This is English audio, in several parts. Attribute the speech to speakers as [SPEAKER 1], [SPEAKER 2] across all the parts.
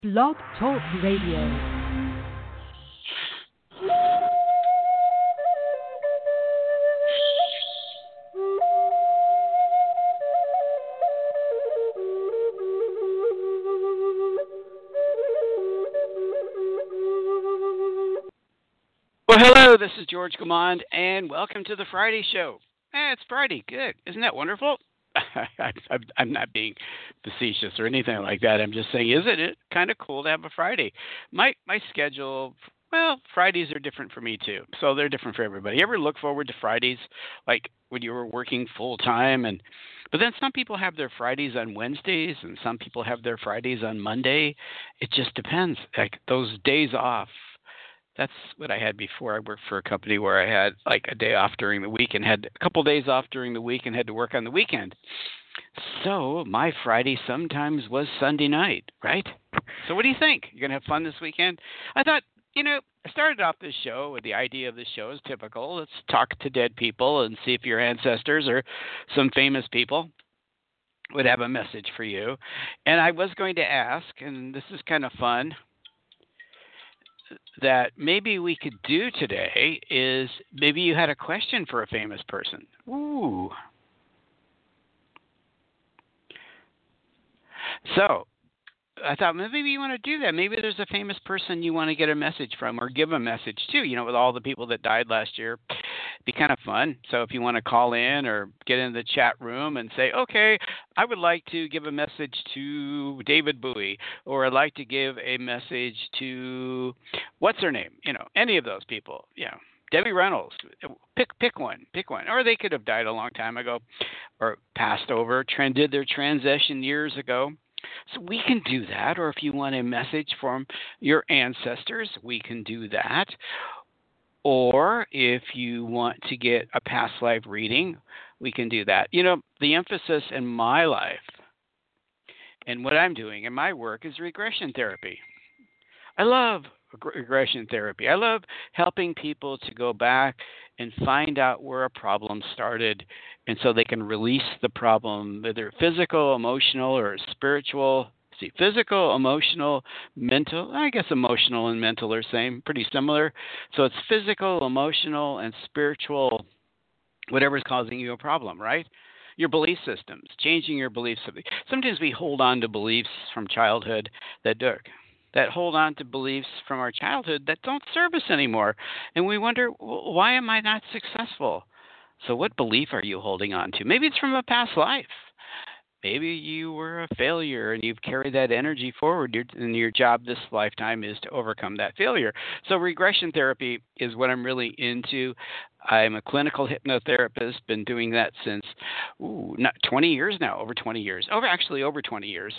[SPEAKER 1] Blog Talk Radio.
[SPEAKER 2] Well, hello, this is George Gamond, and welcome to the Friday Show. It's Friday, good. Isn't that wonderful? I'm not being facetious or anything like that. I'm just saying, isn't it kind of cool to have a Friday? My schedule, well, Fridays are different for me too, so they're different for everybody. You ever look forward to Fridays, like when you were working full time, but then some people have their Fridays on Wednesdays, and some people have their Fridays on Monday. It just depends. Like those days off. That's what I had before. I worked for a company where I had like a day off during the week and had a couple days off during the week and had to work on the weekend. So my Friday sometimes was Sunday night, right? So what do you think? You're going to have fun this weekend? I thought, I started off this show with the idea of this show is typical. Let's talk to dead people and see if your ancestors or some famous people would have a message for you. And I was going to ask, and this is kind of fun, that maybe we could do today is maybe you had a question for a famous person. Ooh. So I thought maybe you want to do that. Maybe there's a famous person you want to get a message from or give a message to, with all the people that died last year. It'd be kind of fun. So if you want to call in or get in the chat room and say, okay, I would like to give a message to David Bowie, or I'd like to give a message to, what's her name? Any of those people. Debbie Reynolds. Pick one. Or they could have died a long time ago or passed over, did their transition years ago. So we can do that. Or if you want a message from your ancestors, we can do that. Or if you want to get a past life reading, we can do that. The emphasis in my life and what I'm doing in my work is regression therapy. I love regression therapy. I love helping people to go back and find out where a problem started, and so they can release the problem, whether physical, emotional, or spiritual. See, physical, emotional, mental. I guess emotional and mental are pretty similar. So it's physical, emotional, and spiritual, whatever's causing you a problem, right? Your belief systems, changing your belief systems. Sometimes we hold on to beliefs from childhood that hold on to beliefs from our childhood that don't serve us anymore. And we wonder, why am I not successful? So what belief are you holding on to? Maybe it's from a past life. Maybe you were a failure and you've carried that energy forward, and your job this lifetime is to overcome that failure. So regression therapy is what I'm really into. I'm a clinical hypnotherapist, been doing that since not 20 years now, over 20 years. Over 20 years.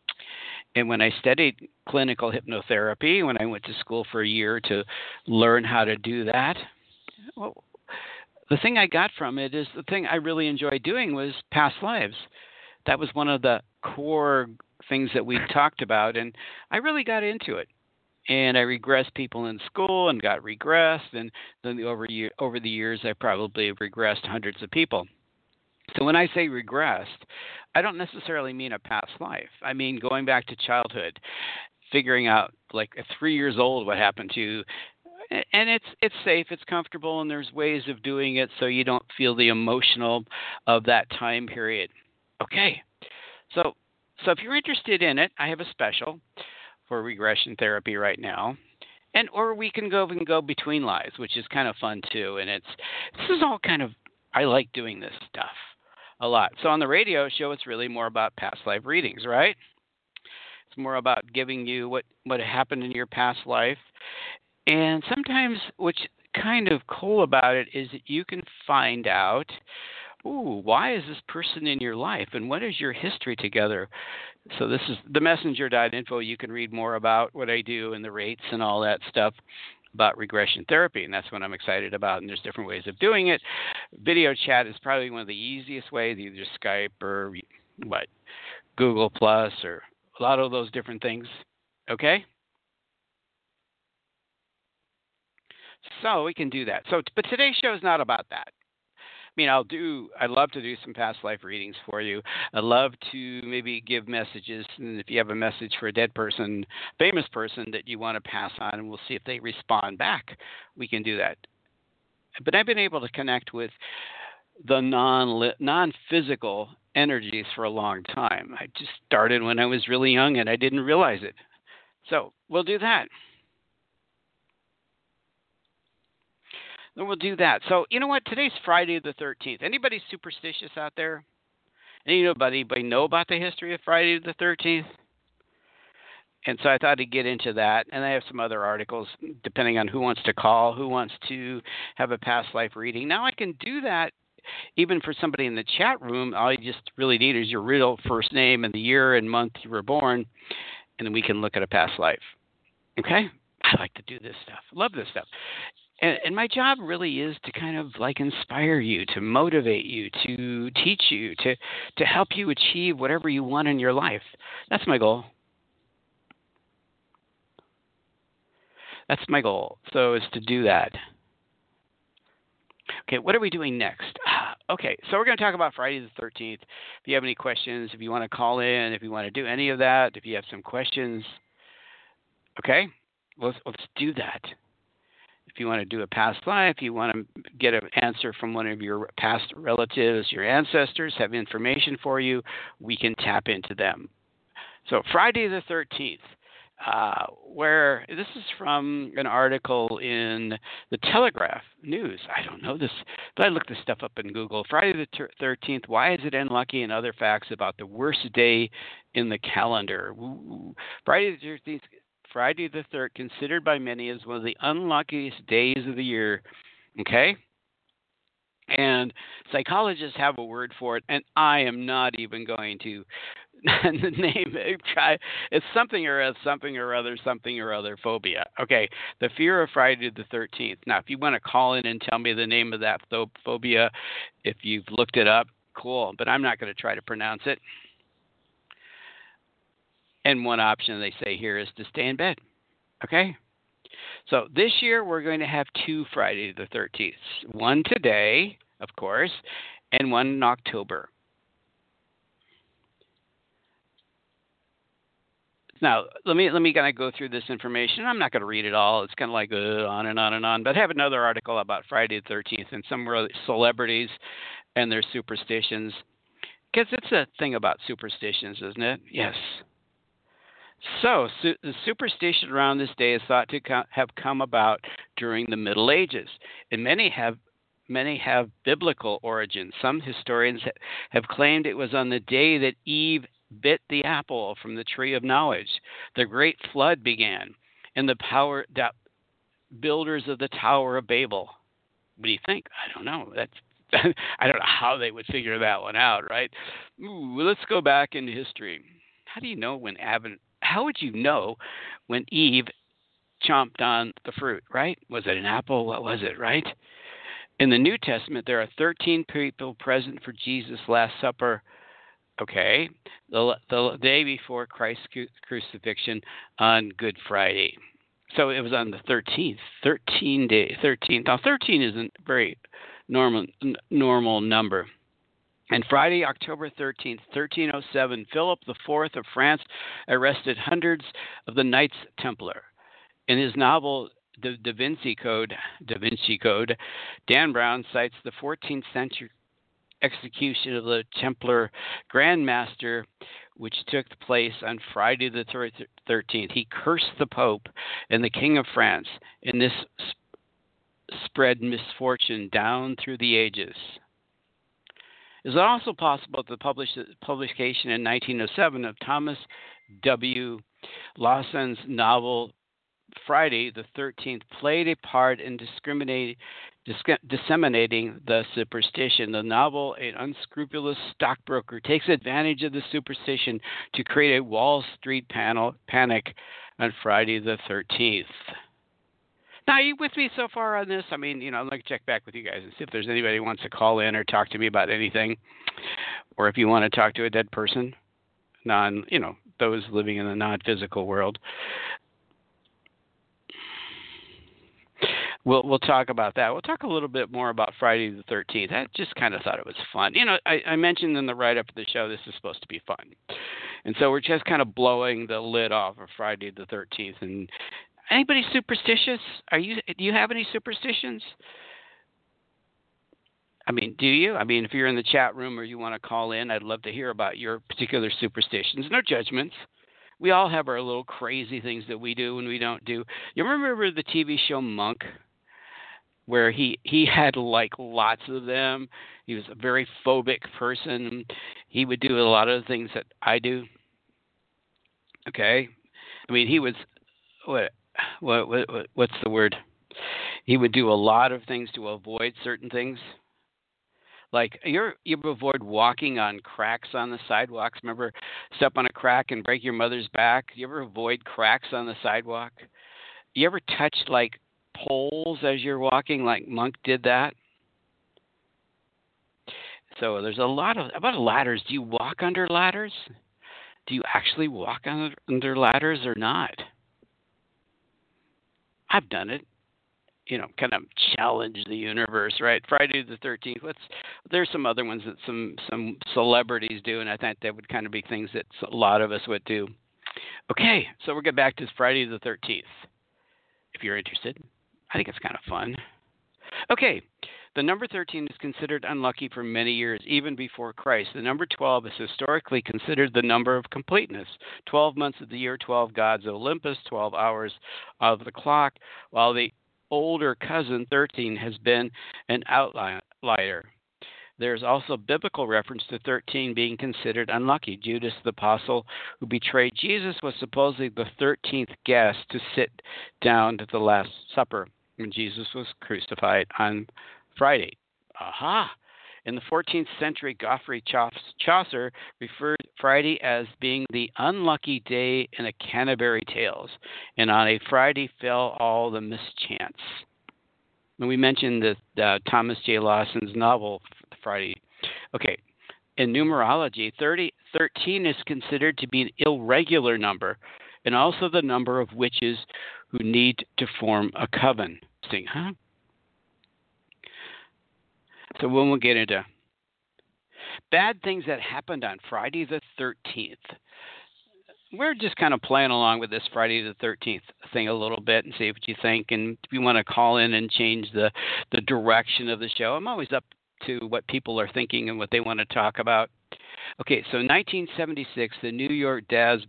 [SPEAKER 2] And when I studied clinical hypnotherapy, when I went to school for a year to learn how to do that, well, the thing I got from it is the thing I really enjoyed doing was past lives. That was one of the core things that we talked about, and I really got into it. And I regressed people in school and got regressed, and then over the years, I probably have regressed hundreds of people. So when I say regressed, I don't necessarily mean a past life. I mean going back to childhood, figuring out like at 3 years old what happened to you. And it's safe, it's comfortable, and there's ways of doing it so you don't feel the emotional of that time period. Okay, so if you're interested in it, I have a special for regression therapy right now. Or we can go between lives, which is kind of fun too. And this is all kind of, I like doing this stuff a lot. So on the radio show, it's really more about past life readings, right? It's more about giving you what happened in your past life. And sometimes what's kind of cool about it is that you can find out, why is this person in your life? And what is your history together? So this is themessenger.info. You can read more about what I do and the rates and all that stuff about regression therapy, and that's what I'm excited about, and there's different ways of doing it. Video chat is probably one of the easiest ways, either Skype or Google Plus or a lot of those different things, okay? So we can do that. But today's show is not about that. mean, I'd love to do some past life readings for you. I'd love to maybe give messages. And if you have a message for a dead person, famous person that you want to pass on, and we'll see if they respond back, we can do that. But I've been able to connect with the non-physical energies for a long time. I just started when I was really young and I didn't realize it. So we'll do that. Then we'll do that. So you know what? Today's Friday the 13th. Anybody superstitious out there? Anybody know about the history of Friday the 13th? And so I thought I'd get into that. And I have some other articles depending on who wants to call, who wants to have a past life reading. Now I can do that even for somebody in the chat room. All you just really need is your real first name and the year and month you were born, and then we can look at a past life. Okay? I like to do this stuff. Love this stuff. And my job really is to kind of like inspire you, to motivate you, to teach you, to help you achieve whatever you want in your life. That's my goal. That's my goal. So is to do that. Okay, what are we doing next? Okay, so we're going to talk about Friday the 13th. If you have any questions, if you want to call in, if you want to do any of that, if you have some questions, okay, let's do that. If you want to do a past life, you want to get an answer from one of your past relatives, your ancestors have information for you, we can tap into them. So Friday the 13th. Where this is from an article in the Telegraph News. I don't know this, but I looked this stuff up in Google. Friday the 13th, why is it unlucky, and other facts about the worst day in the calendar. Ooh. Friday the 13th, considered by many as one of the unluckiest days of the year. Okay? And psychologists have a word for it, and I am not even going to name it. It's something or other phobia. Okay, the fear of Friday the 13th. Now, if you want to call in and tell me the name of that phobia, if you've looked it up, cool. But I'm not going to try to pronounce it. And one option they say here is to stay in bed. Okay? So this year we're going to have two Friday the 13th. One today, of course, and one in October. Now, let me kind of go through this information. I'm not going to read it all. It's kind of like on and on and on. But I have another article about Friday the 13th and some celebrities and their superstitions. Because it's a thing about superstitions, isn't it? Yes. So the superstition around this day is thought to have come about during the Middle Ages, and many have biblical origins. Some historians have claimed it was on the day that Eve bit the apple from the tree of knowledge. The great flood began, and the builders of the Tower of Babel. What do you think? I don't know. I don't know how they would figure that one out, right? Let's go back into history. How do you know How would you know when Eve chomped on the fruit, right? Was it an apple? What was it, right? In the New Testament, there are 13 people present for Jesus' Last Supper, okay, the day before Christ's crucifixion on Good Friday. So it was on the 13th, 13th. Now, 13 isn't a very normal number. And Friday, October 13th, 1307, Philip IV of France arrested hundreds of the Knights Templar. In his novel Da Vinci Code, Dan Brown cites the 14th century execution of the Templar Grand Master, which took place on Friday the 13th. He cursed the Pope and the King of France, and this spread misfortune down through the ages. Is it also possible that the publication in 1907 of Thomas W. Lawson's novel Friday the 13th played a part in disseminating the superstition? The novel, an unscrupulous stockbroker takes advantage of the superstition to create a Wall Street panic on Friday the 13th. Now, are you with me so far on this? I mean, I'd like to check back with you guys and see if there's anybody who wants to call in or talk to me about anything, or if you want to talk to a dead person, those living in the non-physical world. We'll talk about that. We'll talk a little bit more about Friday the 13th. I just kind of thought it was fun. I mentioned in the write-up of the show this is supposed to be fun, and so we're just kind of blowing the lid off of Friday the 13th. And anybody superstitious? Do you have any superstitions? I mean, do you? I mean, if you're in the chat room or you want to call in, I'd love to hear about your particular superstitions. No judgments. We all have our little crazy things that we do and we don't do. You remember the TV show Monk, where he had like lots of them? He was a very phobic person. He would do a lot of the things that I do. Okay, I mean, he was what's the word? He would do a lot of things to avoid certain things. Like you avoid walking on cracks on the sidewalks. Remember, step on a crack and break your mother's back. You ever avoid cracks on the sidewalk? You ever touch like poles as you're walking, like Monk did that? So there's a lot about ladders. Do you walk under ladders? Do you actually walk under ladders or not? I've done it. Kind of challenge the universe, right? Friday the 13th. There's some other ones that some celebrities do, and I think that would kind of be things that a lot of us would do. Okay, so we'll get back to Friday the 13th. If you're interested, I think it's kind of fun. Okay, the number 13 is considered unlucky for many years, even before Christ. The number 12 is historically considered the number of completeness. 12 months of the year, 12 gods of Olympus, 12 hours of the clock, while the older cousin 13 has been an outlier. There's also biblical reference to 13 being considered unlucky. Judas the apostle who betrayed Jesus was supposedly the 13th guest to sit down to the Last Supper when Jesus was crucified on Friday. Aha! In the 14th century, Geoffrey Chaucer referred Friday as being the unlucky day in the Canterbury Tales, and on a Friday fell all the mischance. And we mentioned that Thomas J. Lawson's novel, Friday. Okay, in numerology, 13 is considered to be an irregular number, and also the number of witches who need to form a coven. Huh? So when we'll get into bad things that happened on Friday the 13th. We're just kind of playing along with this Friday the 13th thing a little bit and see what you think. And if you want to call in and change the direction of the show, I'm always up to what people are thinking and what they want to talk about. Okay, so in 1976, the New Yorker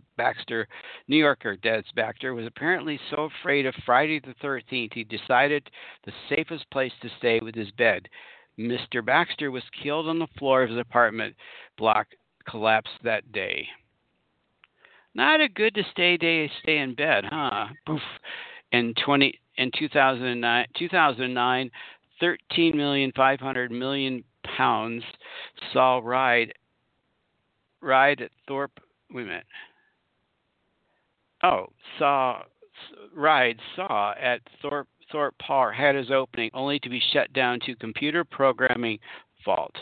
[SPEAKER 2] Des Baxter was apparently so afraid of Friday the 13th, he decided the safest place to stay was his bed. Mr. Baxter was killed on the floor of his apartment block, collapsed that day. Not a good to stay in bed, huh? Poof. In 2009, 13,500,000 pounds saw ride at Thorpe. Wait a minute. Oh, saw at Thorpe Park had his opening, only to be shut down to computer programming fault.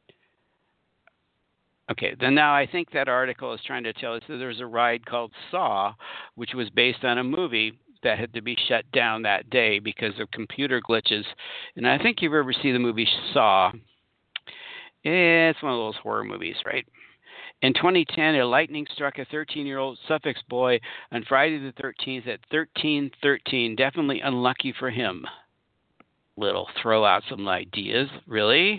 [SPEAKER 2] Okay, then now I think that article is trying to tell us that there's a ride called Saw, which was based on a movie that had to be shut down that day because of computer glitches. And I think you've ever seen the movie Saw. It's one of those horror movies, right? In 2010, a lightning struck a 13-year-old Suffolk boy on Friday the 13th at 13:13. Definitely unlucky for him. Little throw out some ideas. Really?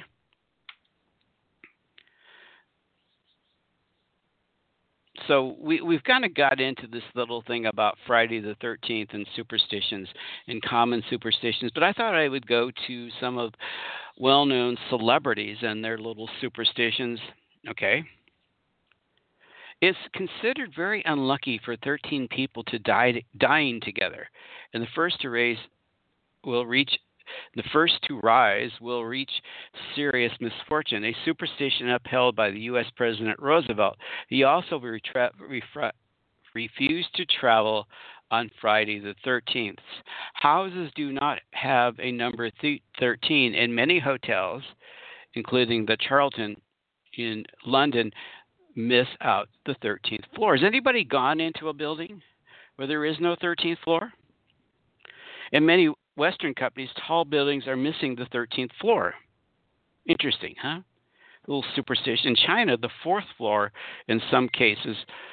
[SPEAKER 2] So we've kind of got into this little thing about Friday the 13th and superstitions and common superstitions, but I thought I would go to some of well-known celebrities and their little superstitions. Okay. It's considered very unlucky for 13 people to dying together, and the first to rise will reach serious misfortune, a superstition upheld by the U.S. President Roosevelt. He also refused to travel on Friday the 13th. Houses do not have a number 13, and many hotels, including the Charlton in London, miss out the 13th floor. Has anybody gone into a building where there is no 13th floor? And many Western companies, tall buildings are missing the 13th floor. Interesting, huh? A little superstition. In China, the fourth floor, in some cases,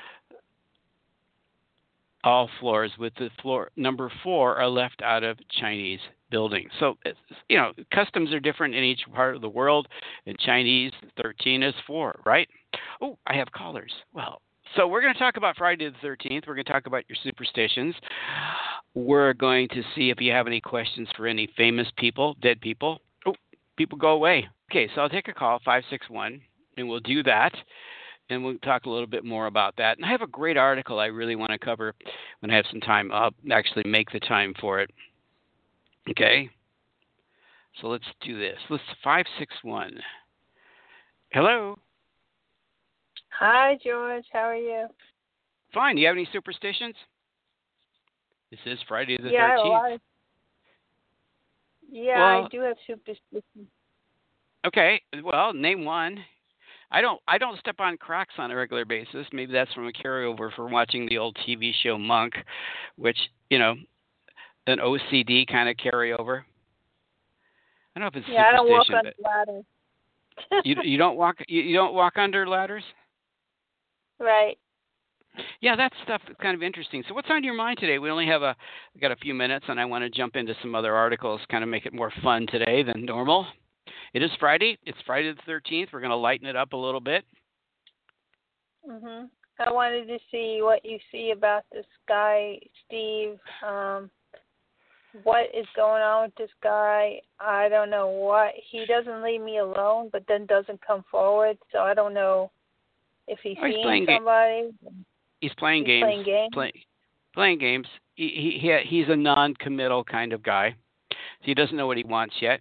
[SPEAKER 2] all floors with the floor number 4 are left out of Chinese buildings. So, customs are different in each part of the world. In Chinese, 13 is 4, right? Oh, I have callers. Well, so we're going to talk about Friday the 13th. We're going to talk about your superstitions. We're going to see if you have any questions for any famous people, dead people. Oh, people go away. Okay, so I'll take a call, 561, and we'll do that. And we'll talk a little bit more about that. And I have a great article I really want to cover when I have some time. I'll actually make the time for it. Okay? So let's do this. Let's 561. Hello?
[SPEAKER 3] Hi, George. How are you?
[SPEAKER 2] Fine. Do you have any superstitions? This is Friday the 13th.
[SPEAKER 3] I do have superstitions.
[SPEAKER 2] Okay. Well, name one. I don't step on crocs on a regular basis. Maybe that's from a carryover from watching the old TV show Monk, which, an OCD kind of carryover. I don't know if it's superstition.
[SPEAKER 3] I don't walk on ladders.
[SPEAKER 2] you don't walk under ladders?
[SPEAKER 3] Right.
[SPEAKER 2] Yeah, that stuff is kind of interesting. So what's on your mind today? We only got a few minutes, and I want to jump into some other articles, kind of make it more fun today than normal. It is Friday. It's Friday the 13th. We're going to lighten it up a little bit.
[SPEAKER 3] Mhm. I wanted to see what you see about this guy, Steve. What is going on with this guy? I don't know what. He doesn't leave me alone, but then doesn't come forward. So I don't know if he's seeing somebody.
[SPEAKER 2] He's playing games. Playing games. He's a non-committal kind of guy. So he doesn't know what he wants yet.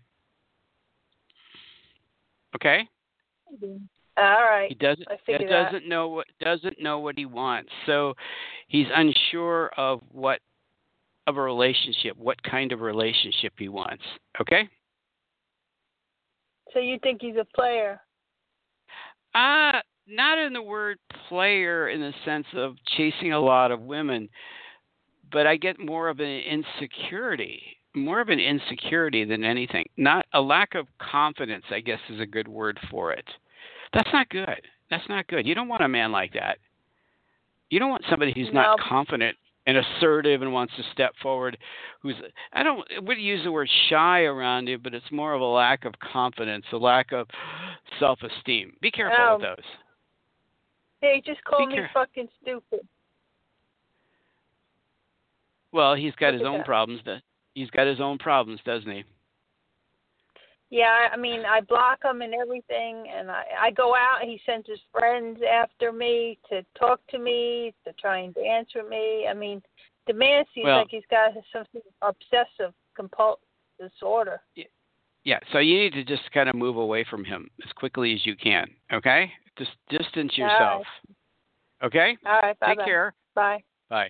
[SPEAKER 2] Okay.
[SPEAKER 3] All right.
[SPEAKER 2] He doesn't know what he wants. So he's unsure of what kind of relationship he wants. Okay.
[SPEAKER 3] So you think he's a player?
[SPEAKER 2] Not in the word player in the sense of chasing a lot of women, but I get more of an insecurity than anything. Not a lack of confidence, I guess, is a good word for it. That's not good. You don't want a man like that. You don't want somebody who's not confident and assertive and wants to step forward. I wouldn't use the word shy around you, but it's more of a lack of confidence, a lack of self-esteem. Be careful with those.
[SPEAKER 3] Hey, just call me fucking stupid.
[SPEAKER 2] Well, he's got his own problems. He's got his own problems, doesn't he?
[SPEAKER 3] Yeah, I mean, I block him and everything, and I go out. He sends his friends after me to talk to me, to try and dance with me. I mean, the man seems like he's got some sort of obsessive compulsive disorder.
[SPEAKER 2] Yeah, so you need to just kind of move away from him as quickly as you can, okay? Just distance yourself.
[SPEAKER 3] All right.
[SPEAKER 2] Okay?
[SPEAKER 3] All right, bye-bye.
[SPEAKER 2] Take care.
[SPEAKER 3] Bye.
[SPEAKER 2] Bye.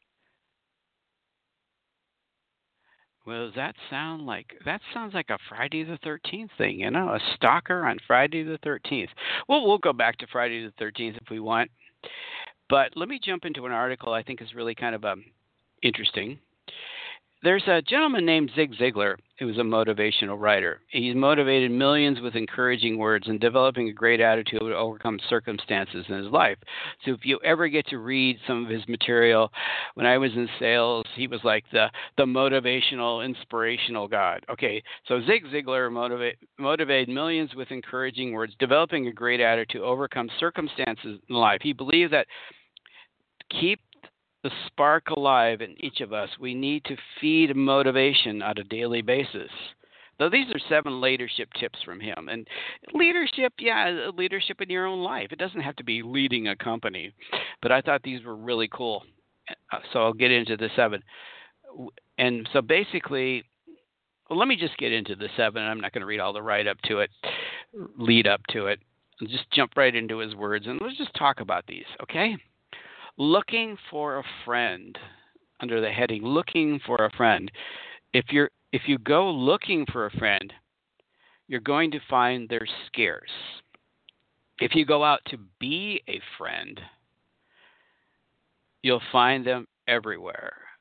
[SPEAKER 2] Well, that sounds like a Friday the 13th thing, a stalker on Friday the 13th. Well, we'll go back to Friday the 13th if we want. But let me jump into an article I think is really kind of interesting. There's a gentleman named Zig Ziglar who's a motivational writer. He's motivated millions with encouraging words and developing a great attitude to overcome circumstances in his life. So if you ever get to read some of his material, when I was in sales, he was like the motivational, inspirational God. Okay, so Zig Ziglar motivated millions with encouraging words, developing a great attitude to overcome circumstances in life. He believed that keep the spark alive in each of us, we need to feed motivation on a daily basis. Though these are 7 leadership tips from him. And leadership in your own life. It doesn't have to be leading a company. But I thought these were really cool. So I'll get into the 7. And so basically, let me just get into the 7. I'm not going to read all the lead up to it. I'll just jump right into his words. And let's just talk about these, okay? Looking for a friend, under the heading looking for a friend. If you go looking for a friend, you're going to find they're scarce. If you go out to be a friend, you'll find them everywhere.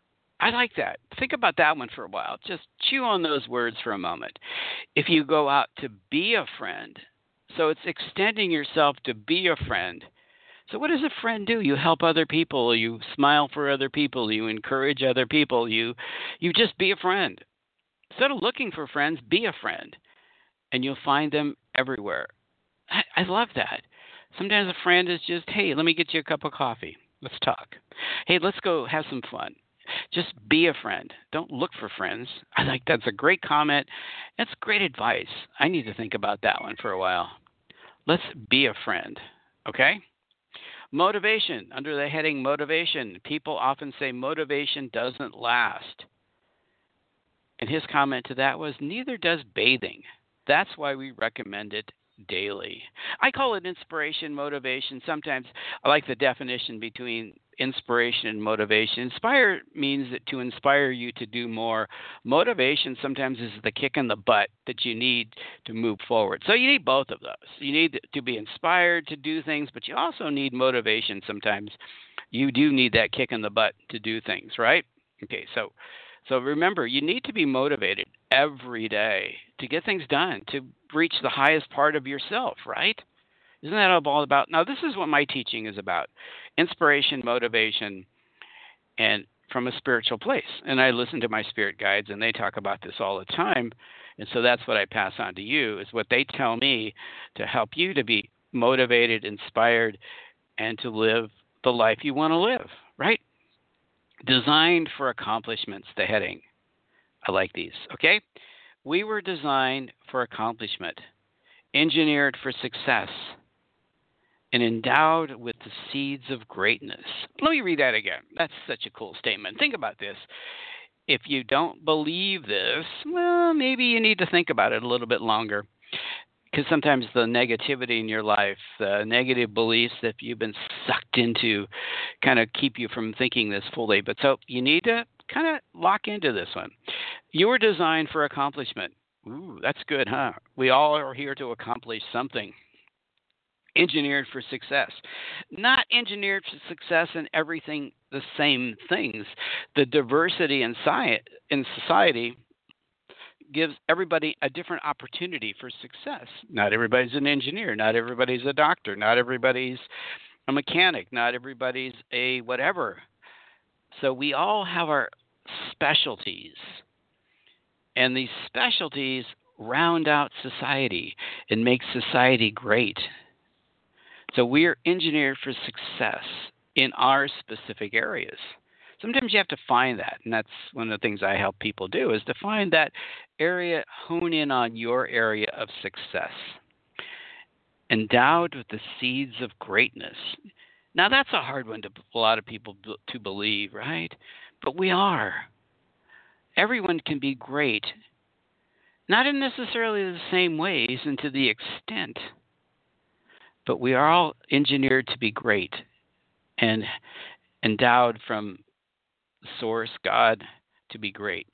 [SPEAKER 2] I like that. Think about that one for a while. Just chew on those words for a moment. If you go out to be a friend, so it's extending yourself to be a friend. So what does a friend do? You help other people, you smile for other people, you encourage other people, you just be a friend. Instead of looking for friends, be a friend. And you'll find them everywhere. I love that. Sometimes a friend is just, hey, let me get you a cup of coffee. Let's talk. Hey, let's go have some fun. Just be a friend. Don't look for friends. I like that's a great comment. That's great advice. I need to think about that one for a while. Let's be a friend. Okay? Motivation. Under the heading motivation, people often say motivation doesn't last. And his comment to that was, neither does bathing. That's why we recommend it daily. I call it inspiration, motivation. Sometimes I like the definition between inspiration and motivation. Inspire means that to inspire you to do more. Motivation sometimes is the kick in the butt that you need to move forward. So you need both of those. You need to be inspired to do things, but you also need motivation sometimes. You do need that kick in the butt to do things, right? Okay, so remember, you need to be motivated every day to get things done, to reach the highest part of yourself, right? Isn't that all about? Now, this is what my teaching is about. Inspiration, motivation, and from a spiritual place. And I listen to my spirit guides, and they talk about this all the time. And so that's what I pass on to you, is what they tell me to help you to be motivated, inspired, and to live the life you want to live, right? Designed for accomplishments, the heading. I like these, okay? We were designed for accomplishment, engineered for success, and endowed with the seeds of greatness. Let me read that again. That's such a cool statement. Think about this. If you don't believe this, well, maybe you need to think about it a little bit longer. Because sometimes the negativity in your life, the negative beliefs that you've been sucked into kind of keep you from thinking this fully. But so you need to kind of lock into this one. You were designed for accomplishment. Ooh, that's good, huh? We all are here to accomplish something. Engineered for success. Not engineered for success in everything the same things. The diversity in society gives everybody a different opportunity for success. Not everybody's an engineer. Not everybody's a doctor. Not everybody's a mechanic. Not everybody's a whatever. So we all have our specialties. And these specialties round out society and make society great. So we are engineered for success in our specific areas. Sometimes you have to find that, and that's one of the things I help people do, is to find that area, hone in on your area of success. Endowed with the seeds of greatness. Now, that's a hard one to a lot of people to believe, right? But we are. Everyone can be great, not in necessarily the same ways and to the extent, but we are all engineered to be great and endowed from source, God, to be great.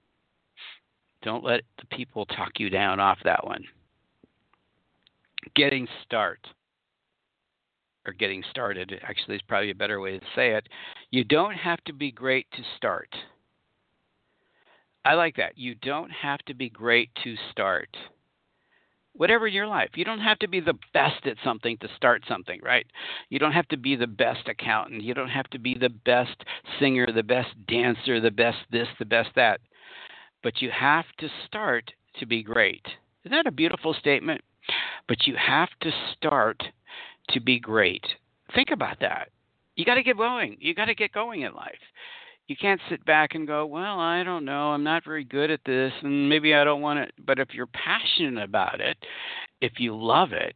[SPEAKER 2] Don't let the people talk you down off that one. Getting started, actually, is probably a better way to say it. You don't have to be great to start. I like that. You don't have to be great to start. Whatever in your life. You don't have to be the best at something to start something, right? You don't have to be the best accountant. You don't have to be the best singer, the best dancer, the best this, the best that. But you have to start to be great. Isn't that a beautiful statement? But you have to start to be great. Think about that. You got to get going. You got to get going in life. You can't sit back and go, well, I don't know, I'm not very good at this, and maybe I don't want it. But if you're passionate about it, if you love it,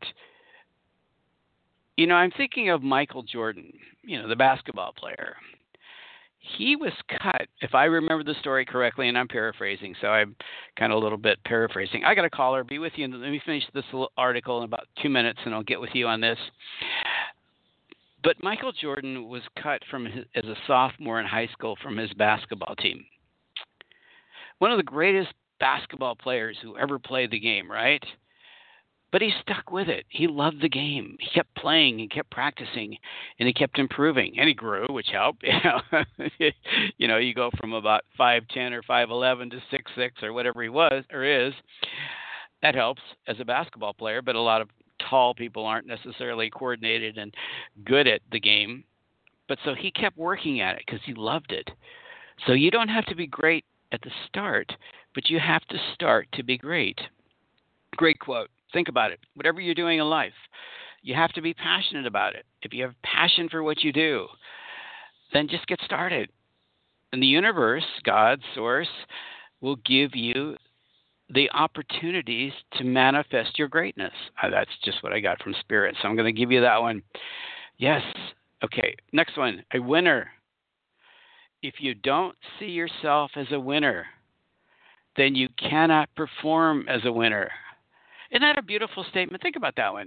[SPEAKER 2] I'm thinking of Michael Jordan, the basketball player. He was cut, if I remember the story correctly, and I'm paraphrasing, so I'm kind of a little bit paraphrasing. I got a caller. Be with you. Let me finish this article in about 2 minutes, and I'll get with you on this. But Michael Jordan was cut as a sophomore in high school from his basketball team. One of the greatest basketball players who ever played the game, right? But he stuck with it. He loved the game. He kept playing, he kept practicing, and he kept improving. And he grew, which helped. You go from about 5'10" or 5'11" to 6'6" or whatever he was or is. That helps as a basketball player, but a lot of tall people aren't necessarily coordinated and good at the game. But so he kept working at it because he loved it. So you don't have to be great at the start, but you have to start to be great. Great quote. Think about it. Whatever you're doing in life, you have to be passionate about it. If you have passion for what you do, then just get started. And the universe, God, source, will give you the opportunities to manifest your greatness. That's just what I got from Spirit. So I'm going to give you that one. Yes. Okay. Next one. A winner. If you don't see yourself as a winner, then you cannot perform as a winner. Isn't that a beautiful statement? Think about that one.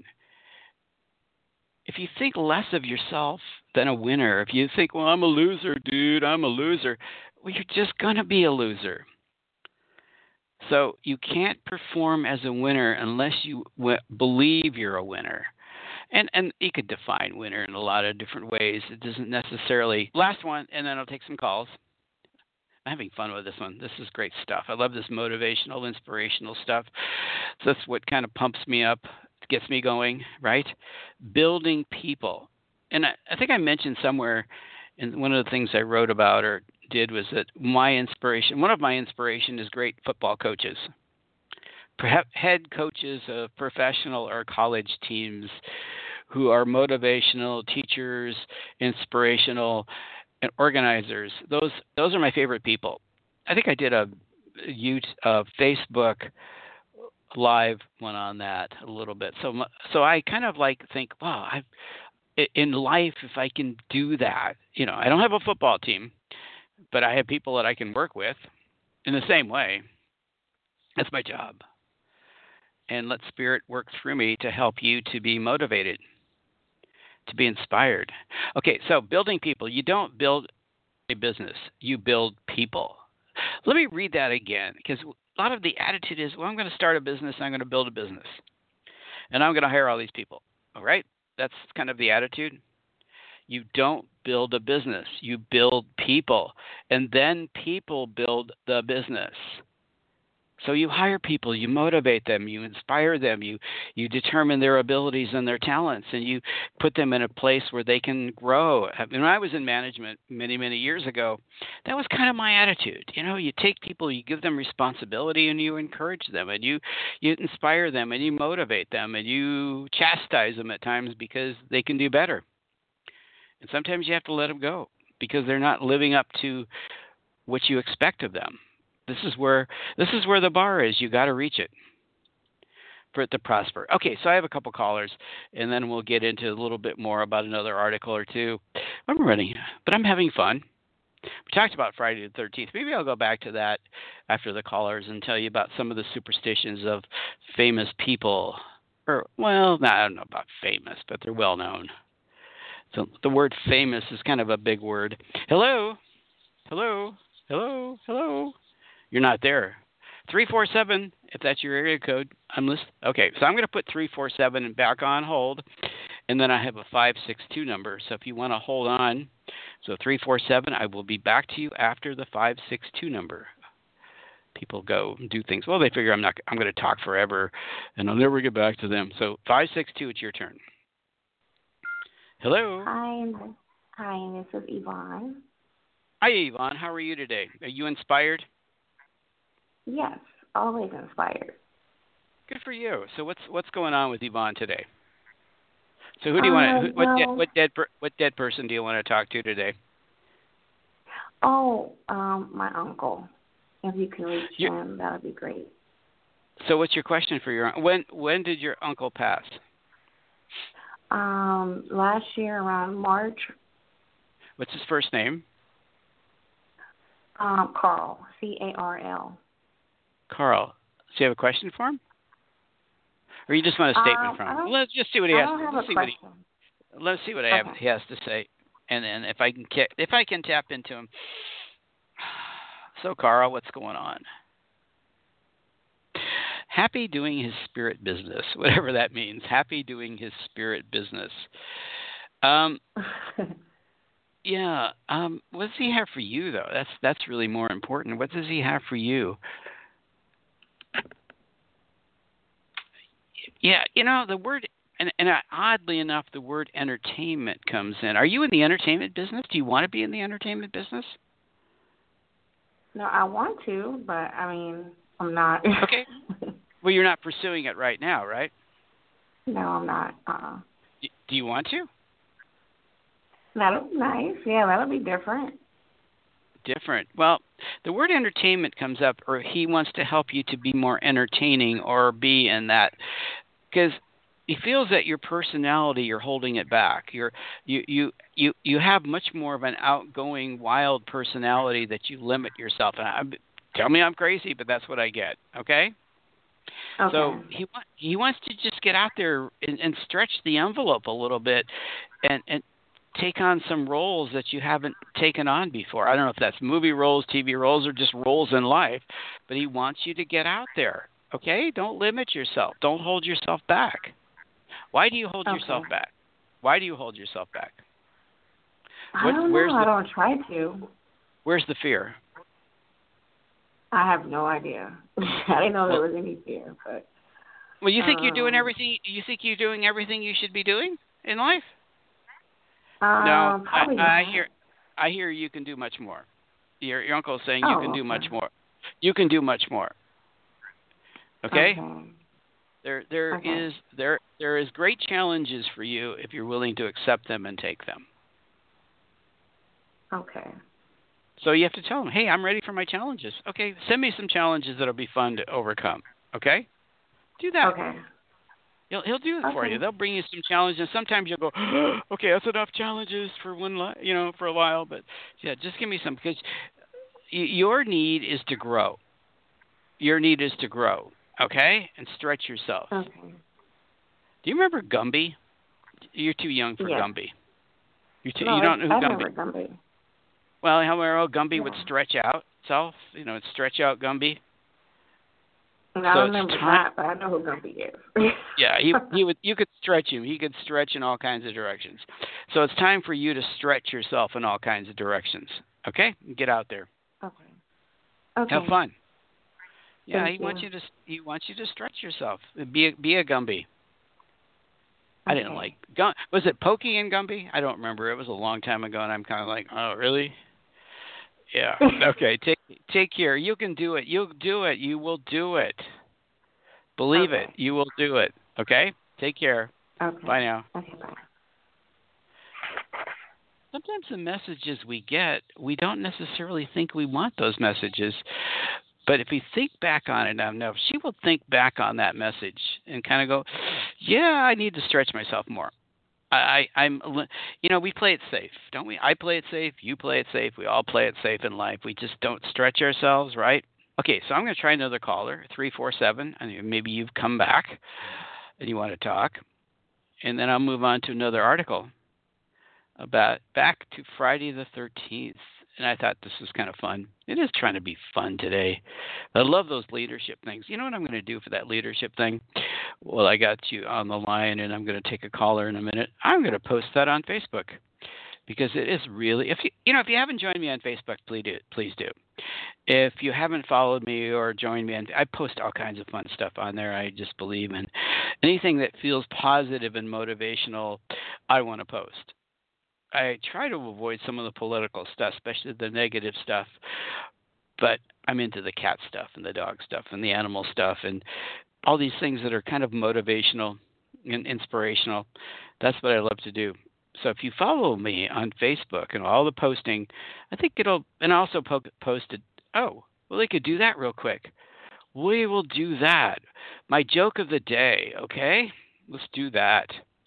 [SPEAKER 2] If you think less of yourself than a winner, if you think, well, I'm a loser, dude, I'm a loser, well, you're just going to be a loser. So you can't perform as a winner unless you believe you're a winner. And you could define winner in a lot of different ways. It doesn't necessarily. Last one, and then I'll take some calls. I'm having fun with this one. This is great stuff. I love this motivational, inspirational stuff. So that's what kind of pumps me up, gets me going, right? Building people. And I think I mentioned somewhere, and one of the things I wrote about or did was that one of my inspiration is great football coaches. Perhaps head coaches of professional or college teams who are motivational, teachers, inspirational, and organizers. Those are my favorite people. I think I did a Facebook live one on that a little bit. So I kind of think, wow, in life, if I can do that, I don't have a football team, but I have people that I can work with in the same way. That's my job. And let Spirit work through me to help you to be motivated, to be inspired. Okay, so building people. You don't build a business. You build people. Let me read that again, because a lot of the attitude is, well, I'm going to start a business, and I'm going to build a business, and I'm going to hire all these people. All right? That's kind of the attitude. You don't build a business. You build people, and then people build the business. So you hire people, you motivate them, you inspire them, you determine their abilities and their talents, and you put them in a place where they can grow. When I was in management many, many years ago, that was kind of my attitude. You take people, you give them responsibility, and you encourage them, and you inspire them, and you motivate them, and you chastise them at times because they can do better. And sometimes you have to let them go because they're not living up to what you expect of them. This is where the bar is. You got to reach it for it to prosper. Okay, so I have a couple callers, and then we'll get into a little bit more about another article or two. I'm running, but I'm having fun. We talked about Friday the 13th. Maybe I'll go back to that after the callers and tell you about some of the superstitions of famous people. I don't know about famous, but they're well known. So the word famous is kind of a big word. Hello? Hello? Hello? Hello? You're not there. 347, if that's your area code, I'm listening. Okay, so I'm going to put 347 back on hold, and then I have a 562 number. So if you want to hold on, so 347, I will be back to you after the 562 number. People go and do things. Well, they figure I'm going to talk forever, and I'll never get back to them. So 562, it's your turn. Hello.
[SPEAKER 4] Hi, this is Yvonne.
[SPEAKER 2] Hi, Yvonne. How are you today? Are you inspired?
[SPEAKER 4] Yes, always inspired.
[SPEAKER 2] Good for you. So what's going on with Yvonne today? So who do you want? What dead person do you want to talk to today?
[SPEAKER 4] Oh, my uncle. If you can reach him, that would be great.
[SPEAKER 2] So what's your question for your when did your uncle pass?
[SPEAKER 4] Last year around March.
[SPEAKER 2] What's his first name?
[SPEAKER 4] Carl, Carl.
[SPEAKER 2] Carl. Do you have a question for him? Or you just want a statement from him? Let's just see what he has. Let's see what he has to say, and then if I can tap into him. So, Carl, what's going on? happy doing his spirit business, whatever that means. Happy doing his spirit business. Um, yeah. What does he have for you, though? That's really more important. What does he have for you? Yeah, the word, and oddly enough, the word entertainment comes in. Are you in the entertainment business? Do you want to be in the entertainment business?
[SPEAKER 4] No, I want to, but I mean, I'm not.
[SPEAKER 2] Okay. Well, you're not pursuing it right now, right?
[SPEAKER 4] No, I'm not.
[SPEAKER 2] Do you want to?
[SPEAKER 4] That'll be nice. Yeah, that'll be different.
[SPEAKER 2] Different. Well, the word entertainment comes up, or he wants to help you to be more entertaining or be in that, because he feels that your personality, you're holding it back. You have much more of an outgoing, wild personality that you limit yourself. And tell me I'm crazy, but that's what I get. Okay. So he wants to just get out there and stretch the envelope a little bit, and take on some roles that you haven't taken on before. I don't know if that's movie roles, TV roles, or just roles in life, but he wants you to get out there. Okay? Don't limit yourself. Don't hold yourself back. Why do you hold yourself back? Why do you hold yourself back?
[SPEAKER 4] I don't know. I don't try to.
[SPEAKER 2] Where's the fear?
[SPEAKER 4] I have no idea. I didn't know there was any fear. But
[SPEAKER 2] well, you think you're doing everything? You think you're doing everything you should be doing in life? No, I hear you can do much more. Your uncle is saying you can do much more. You can do much more. Okay? There is great challenges for you if you're willing to accept them and take them.
[SPEAKER 4] Okay.
[SPEAKER 2] So you have to tell them, hey, I'm ready for my challenges. Okay, send me some challenges that'll be fun to overcome. Okay? Do that.
[SPEAKER 4] Okay.
[SPEAKER 2] He'll do it for you. They'll bring you some challenges. Sometimes you'll go, okay, that's enough challenges for for a while. But yeah, just give me some, because your need is to grow. Your need is to grow. Okay, and stretch yourself.
[SPEAKER 4] Okay.
[SPEAKER 2] Do you remember Gumby? You're too young for Gumby. You don't know who
[SPEAKER 4] I remember Gumby.
[SPEAKER 2] Well, how Gumby would stretch out itself. Stretch out Gumby.
[SPEAKER 4] I don't remember that, but I know who Gumby is.
[SPEAKER 2] Yeah, he would. You could stretch him. He could stretch in all kinds of directions. So it's time for you to stretch yourself in all kinds of directions. Okay, get out there.
[SPEAKER 4] Okay.
[SPEAKER 2] Have fun. Yeah,
[SPEAKER 4] Thank
[SPEAKER 2] he wants you to stretch yourself. Be a Gumby. I didn't like. Was it Pokey and Gumby? I don't remember. It was a long time ago, and I'm kind of like, oh, really? Yeah. Okay. Take care. You can do it. You'll do it. You will do it. Believe it. You will do it. Okay? Take care.
[SPEAKER 4] Okay.
[SPEAKER 2] Bye now.
[SPEAKER 4] Okay, bye.
[SPEAKER 2] Sometimes the messages we get, we don't necessarily think we want those messages. But if we think back on it enough, she will think back on that message and kind of go, yeah, I need to stretch myself more. We play it safe, don't we? I play it safe. You play it safe. We all play it safe in life. We just don't stretch ourselves, right? Okay, so I'm going to try another caller, 347. And maybe you've come back and you want to talk. And then I'll move on to another article about back to Friday the 13th. And I thought this was kind of fun. It is trying to be fun today. I love those leadership things. You know what I'm going to do for that leadership thing? Well, I got you on the line, and I'm going to take a caller in a minute. I'm going to post that on Facebook, because it is really, if you haven't joined me on Facebook, please do. If you haven't followed me or joined me, I post all kinds of fun stuff on there. I just believe in anything that feels positive and motivational. I want to post. I try to avoid some of the political stuff, especially the negative stuff, but I'm into the cat stuff and the dog stuff and the animal stuff and all these things that are kind of motivational and inspirational. That's what I love to do. So if you follow me on Facebook and all the posting, I think it'll, and I also posted, oh, well, they could do that real quick. We will do that. My joke of the day, okay? Let's do that.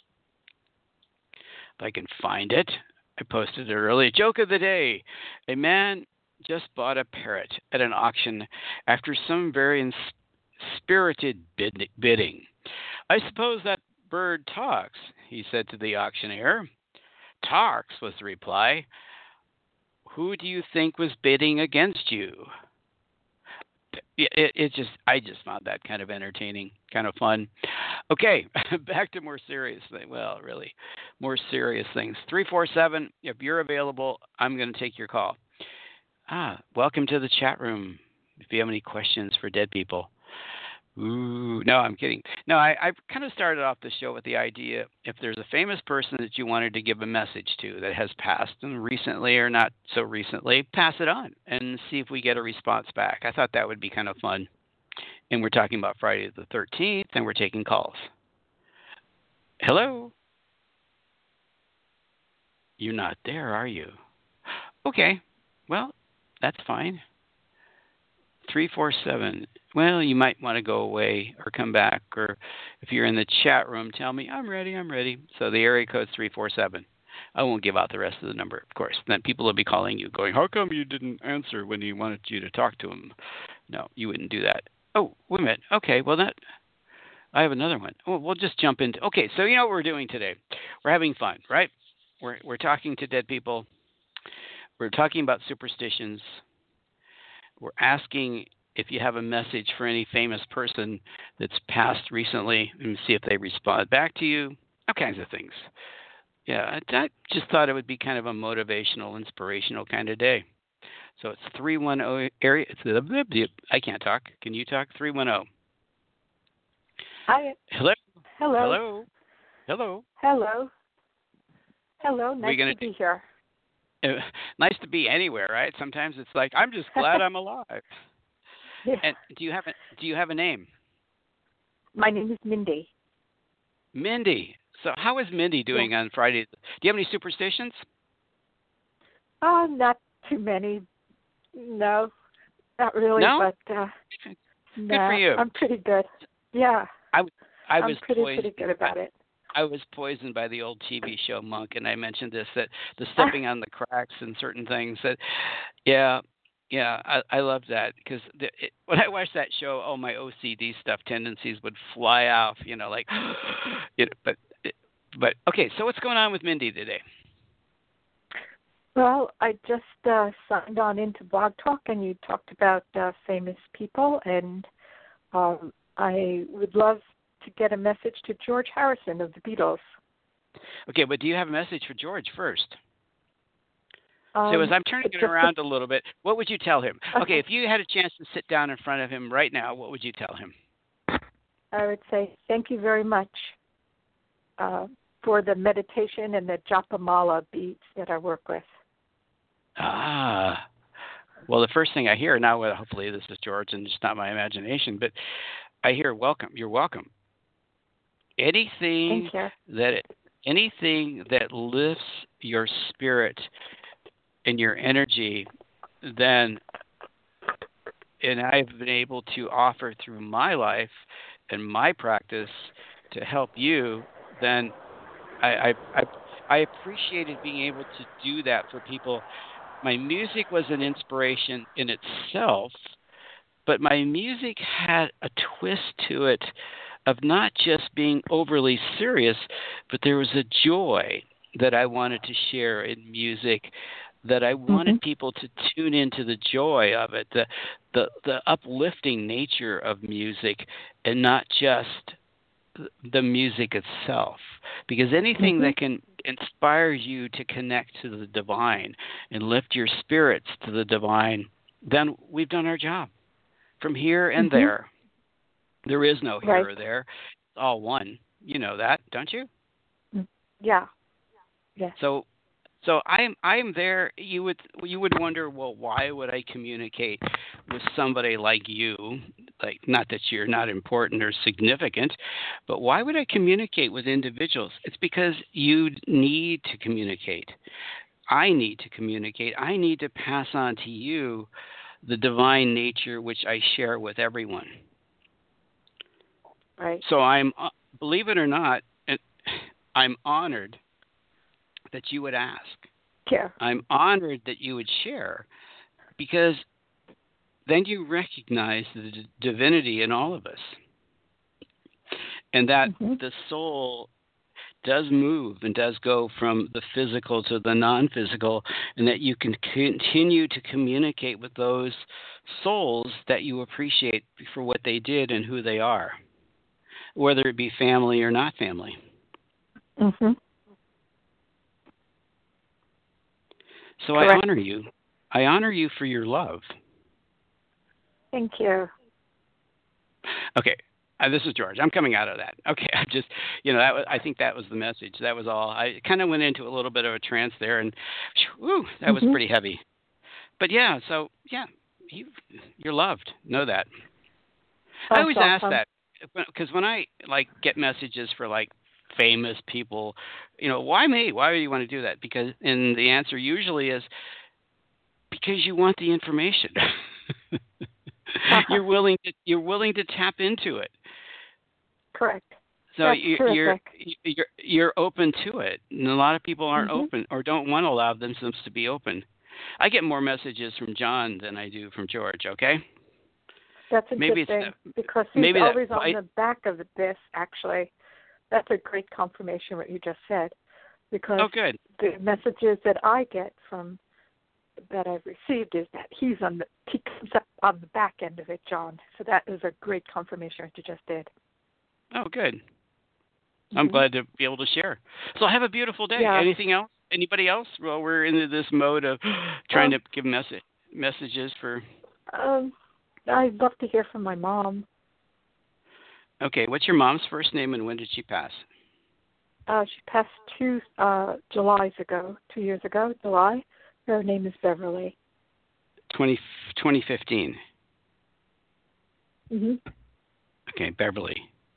[SPEAKER 2] If I can find it. I posted it earlier. Joke of the day. A man just bought a parrot at an auction after some very spirited bidding. I suppose that bird talks, he said to the auctioneer. Talks, was the reply. Who do you think was bidding against you? I just found that kind of entertaining, kind of fun. Okay, back to more serious things. Well, really, more serious things. 347. If you're available, I'm going to take your call. Welcome to the chat room. If you have any questions for dead people. Ooh, no, I'm kidding. No, I kind of started off the show with the idea if there's a famous person that you wanted to give a message to that has passed and recently or not so recently, pass it on and see if we get a response back. I thought that would be kind of fun. And we're talking about Friday the 13th, and we're taking calls. Hello? You're not there, are you? Okay, well, that's fine. 347. Well, you might want to go away or come back, or if you're in the chat room, tell me, I'm ready. So the area code's 347. I won't give out the rest of the number, of course. Then people will be calling you going, how come you didn't answer when he wanted you to talk to him? No, you wouldn't do that. Oh, wait a minute. Okay, well, I have another one. Oh, we'll just jump into. Okay, so you know what we're doing today? We're having fun, right? We're talking to dead people. We're talking about superstitions. We're asking if you have a message for any famous person that's passed recently and see if they respond back to you. All kinds of things. Yeah, I just thought it would be kind of a motivational, inspirational kind of day. So it's 310 area. I can't talk. Can you talk? 310.
[SPEAKER 3] Hi.
[SPEAKER 2] Hello.
[SPEAKER 3] Hello.
[SPEAKER 2] Hello.
[SPEAKER 3] Hello. Hello. Nice to be here.
[SPEAKER 2] Nice to be anywhere, right? Sometimes it's like I'm just glad I'm alive.
[SPEAKER 3] Yeah.
[SPEAKER 2] And do you have a name?
[SPEAKER 3] My name is Mindy.
[SPEAKER 2] Mindy. So how is Mindy doing on Friday? Do you have any superstitions?
[SPEAKER 3] Not too many. No, not really.
[SPEAKER 2] No?
[SPEAKER 3] But
[SPEAKER 2] Good for you.
[SPEAKER 3] I'm pretty good. Yeah.
[SPEAKER 2] I was
[SPEAKER 3] pretty good about it.
[SPEAKER 2] I was poisoned by the old TV show Monk, and I mentioned this, that the stepping on the cracks and certain things. That, yeah, I love that because when I watched that show, my OCD stuff tendencies would fly off, like, but okay. So what's going on with Mindy today?
[SPEAKER 3] Well, I just signed on into Blog Talk, and you talked about famous people, and I would love to get a message to George Harrison of the Beatles.
[SPEAKER 2] Okay, but do you have a message for George first? So as I'm turning it around a little bit, what would you tell him? Okay, if you had a chance to sit down in front of him right now, what would you tell him?
[SPEAKER 3] I would say thank you very much for the meditation and the Japamala beats that I work with.
[SPEAKER 2] Well, the first thing I hear now, hopefully this is George and it's not my imagination, but I hear welcome. You're welcome. Anything that lifts your spirit and your energy, and I've been able to offer through my life and my practice to help you, then I appreciated being able to do that for people. My music was an inspiration in itself, but my music had a twist to it of not just being overly serious, but there was a joy that I wanted to share in music, that I wanted people to tune into the joy of it, the uplifting nature of music, and not just the music itself. Because anything that can inspire you to connect to the divine and lift your spirits to the divine, then we've done our job. From here and there. There is no here or there. It's all one. You know that, don't you?
[SPEAKER 3] Yeah. Yes.
[SPEAKER 2] So I am there. You would wonder, well, why would I communicate with somebody like you? Like, not that you're not important or significant, but why would I communicate with individuals? It's because you need to communicate. I need to communicate. I need to pass on to you the divine nature which I share with everyone.
[SPEAKER 3] Right.
[SPEAKER 2] So I'm, believe it or not, I'm honored that you would ask.
[SPEAKER 3] Yeah.
[SPEAKER 2] I'm honored that you would share, because then you recognize the divinity in all of us, and that the soul does move and does go from the physical to the non-physical, and that you can continue to communicate with those souls that you appreciate for what they did and who they are, whether it be family or not family.
[SPEAKER 3] Mm-hmm.
[SPEAKER 2] So
[SPEAKER 3] Correct.
[SPEAKER 2] I honor you. I honor you for your love.
[SPEAKER 3] Thank you.
[SPEAKER 2] Okay. This is George. I'm coming out of that. Okay. I just, I think that was the message. That was all. I kind of went into a little bit of a trance there, and that was pretty heavy. But yeah, so yeah, you're loved. Know that. I always ask that because when I get messages for famous people, why me? Why do you want to do that? And the answer usually is because you want the information. You're willing to tap into it.
[SPEAKER 3] Correct.
[SPEAKER 2] So you're open to it, and a lot of people aren't open or don't want to allow themselves to be open. I get more messages from John than I do from George. Okay.
[SPEAKER 3] That's a good thing because he's always on the back of this. Actually, that's a great confirmation what you just said. Because the messages that I get from that I've received is that he comes up on the back end of it, John. So that is a great confirmation what you just did.
[SPEAKER 2] Oh, good. I'm glad to be able to share. So have a beautiful day.
[SPEAKER 3] Yeah.
[SPEAKER 2] Anything else? Anybody else? Well, we're into this mode of trying to give messages for.
[SPEAKER 3] I'd love to hear from my mom.
[SPEAKER 2] Okay, what's your mom's first name and when did she pass?
[SPEAKER 3] She passed 2 years ago, July. Her name is Beverly.
[SPEAKER 2] 2015.
[SPEAKER 3] Mm-hmm.
[SPEAKER 2] Okay, Beverly.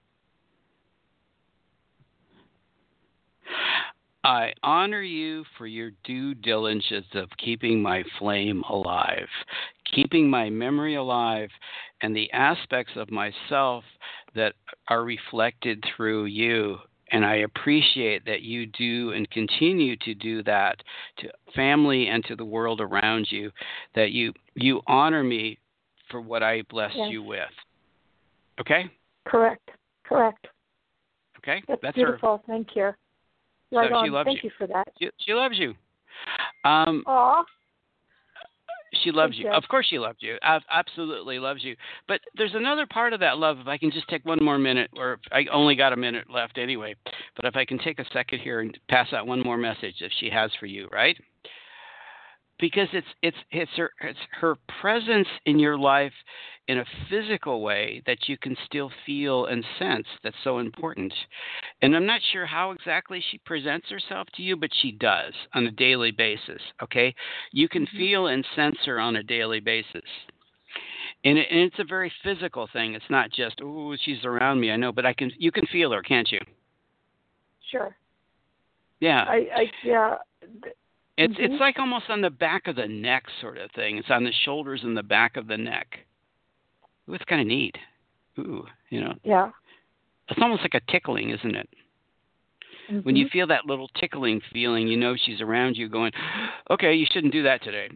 [SPEAKER 2] I honor you for your due diligence of keeping my flame alive, keeping my memory alive, and the aspects of myself that are reflected through you. And I appreciate that you do and continue to do that to family and to the world around you, that you honor me for what I blessed you with. Okay?
[SPEAKER 3] Correct.
[SPEAKER 2] Okay?
[SPEAKER 3] That's beautiful.
[SPEAKER 2] Her.
[SPEAKER 3] Thank you. Right on.
[SPEAKER 2] She loves
[SPEAKER 3] Thank you for that.
[SPEAKER 2] She loves you.
[SPEAKER 3] Aw.
[SPEAKER 2] She loves you. Of course she loves you. Absolutely loves you. But there's another part of that love, if I can just take one more minute, or I only got a minute left anyway, but if I can take a second here and pass out one more message that she has for you, right? Because it's her presence in your life in a physical way that you can still feel and sense that's so important. And I'm not sure how exactly she presents herself to you, but she does on a daily basis, okay? You can feel and sense her on a daily basis. And it's a very physical thing. It's not just, oh, she's around me, I know, but you can feel her, can't you?
[SPEAKER 3] Sure.
[SPEAKER 2] Yeah.
[SPEAKER 3] Yeah.
[SPEAKER 2] It's like almost on the back of the neck sort of thing. It's on the shoulders and the back of the neck. Ooh, it's kind of neat. Ooh,
[SPEAKER 3] Yeah.
[SPEAKER 2] It's almost like a tickling, isn't it? Mm-hmm. When you feel that little tickling feeling, you know she's around you going, okay, you shouldn't do that today.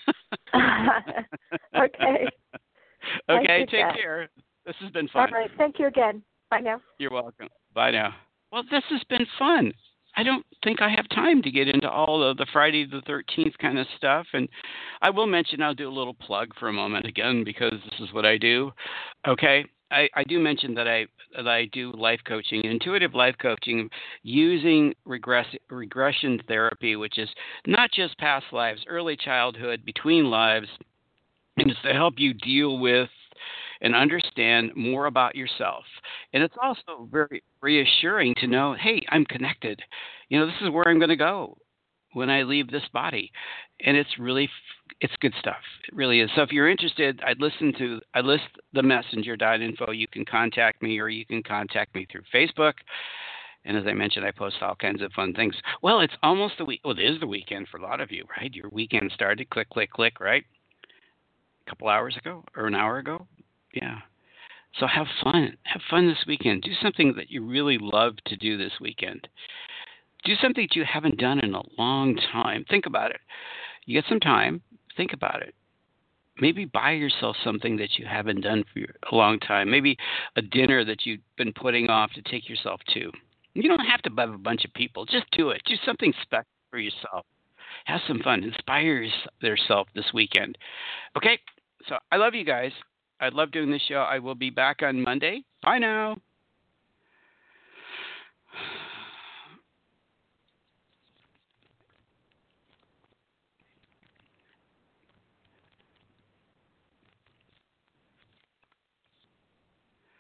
[SPEAKER 3] Okay.
[SPEAKER 2] Okay, take care. This has been fun.
[SPEAKER 3] All right. Thank you again. Bye now.
[SPEAKER 2] You're welcome. Bye now. Well, this has been fun. I don't think I have time to get into all of the Friday the 13th kind of stuff. And I will mention, I'll do a little plug for a moment again, because this is what I do. Okay. I do mention that I do life coaching, intuitive life coaching, using regression therapy, which is not just past lives, early childhood, between lives, and it's to help you deal with and understand more about yourself. And it's also very reassuring to know, hey, I'm connected. This is where I'm going to go when I leave this body. And it's good stuff. It really is. So if you're interested, I list the messenger.info. You can contact me, or you can contact me through Facebook. And as I mentioned, I post all kinds of fun things. Well, it's almost the week. Well, it is the weekend for a lot of you, right? Your weekend started, click, click, click, right? A couple hours ago or an hour ago. Yeah. So have fun. Have fun this weekend. Do something that you really love to do this weekend. Do something that you haven't done in a long time. Think about it. You get some time. Think about it. Maybe buy yourself something that you haven't done for a long time. Maybe a dinner that you've been putting off to take yourself to. You don't have to have a bunch of people. Just do it. Do something special for yourself. Have some fun. Inspire yourself this weekend. Okay? So I love you guys. I love doing this show. I will be back on Monday. Bye now.